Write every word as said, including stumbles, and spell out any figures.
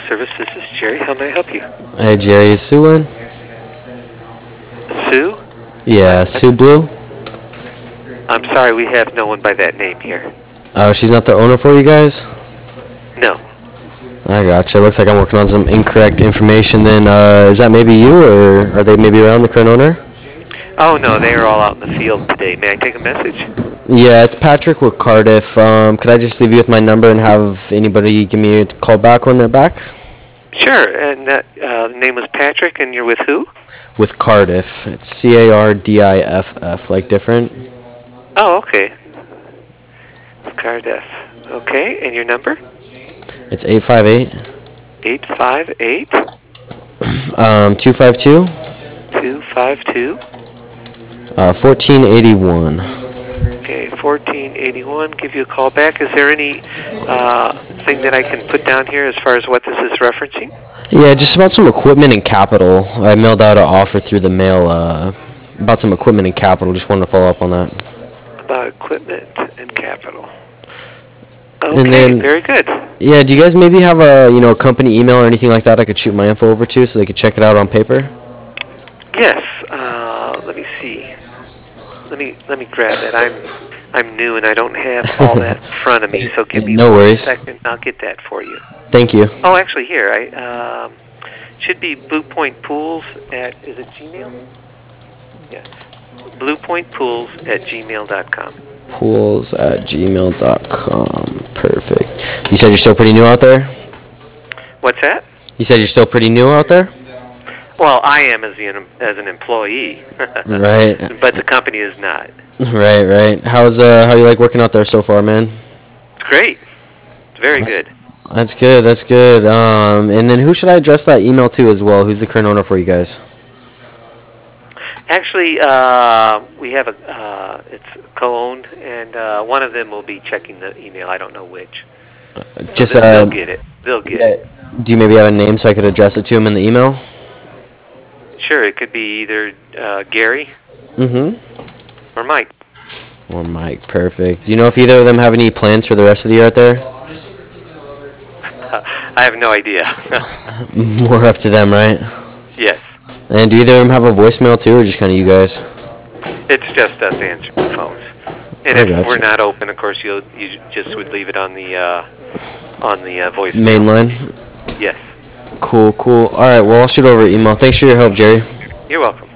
Service. This is Jerry. How may I help you? Hey Jerry, is Sue in? Sue? Yeah, Sue Blue. I'm sorry, we have no one by that name here. Oh, she's not the owner for you guys? No. I gotcha. Looks like I'm working on some incorrect information then. Uh, is that maybe you, or are they maybe around, the current owner? Oh, no, they are all out in the field today. May I take a message? Yeah, it's Patrick with Cardiff. Um, could I just leave you with my number and have anybody give me a call back when they're back? Sure, and that uh, name was Patrick, and you're with who? With Cardiff. It's C A R D I F F, like different. Oh, okay. Cardiff. Okay, and your number? It's eight five eight. eight five eight? Um, two five two. two five two? Uh, fourteen eighty-one. Okay, fourteen eighty-one. Give you a call back. Is there any uh, thing that I can put down here as far as what this is referencing? Yeah, just about some equipment and capital. I mailed out an offer through the mail uh, about some equipment and capital. Just wanted to follow up on that. About equipment and capital. Okay, And then, very good. Yeah, do you guys maybe have a you know a company email or anything like that I could shoot my info over to so they could check it out on paper? Yes. Uh, let me see. Let me let me grab it. I'm I'm new and I don't have all that in front of me. So give me no one worries. second. I'll get that for you. Thank you. Oh, actually, here I um, should be Blue Point Pools at is it Gmail? Yes. Blue Point Pools at gmail dot com. Pools at gmail dot com. Perfect. You said you're still pretty new out there? What's that? You said you're still pretty new out there? Well, I am as the as an employee. Right. But the company is not. Right, right. How's uh how you like working out there so far, man? It's great. It's very good. That's good. That's good. Um, and then who should I address that email to as well? Who's the current owner for you guys? Actually, uh, we have a uh, it's co-owned, and uh, one of them will be checking the email. I don't know which. Just so they'll, uh, they'll get it. They'll get yeah. it. Do you maybe have a name so I could address it to him in the email? Sure, it could be either uh, Gary Mm-hmm. or Mike. Or Mike. Perfect. Do you know if either of them have any plans for the rest of the year out there? I have no idea. More up to them, right? Yes. And do either of them have a voicemail too, or just kind of you guys? It's just us answering the phones. And I if gotcha. we're not open, of course, you'll, you just would leave it on the uh, on the uh, voicemail. Main line? Yes. Cool, cool. All right, well, I'll shoot over email. Thanks for your help, Jerry. You're welcome.